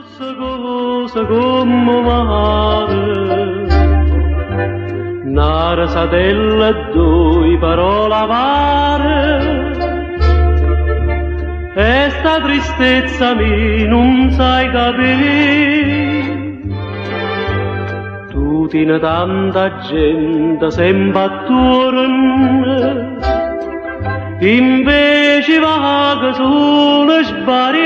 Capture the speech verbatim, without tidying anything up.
questa cosa come male, una rasatella e due parole amare, e sta tristezza mi non sai capire. Tu tieni tanta gente sempre attorno, invece va che solo sbari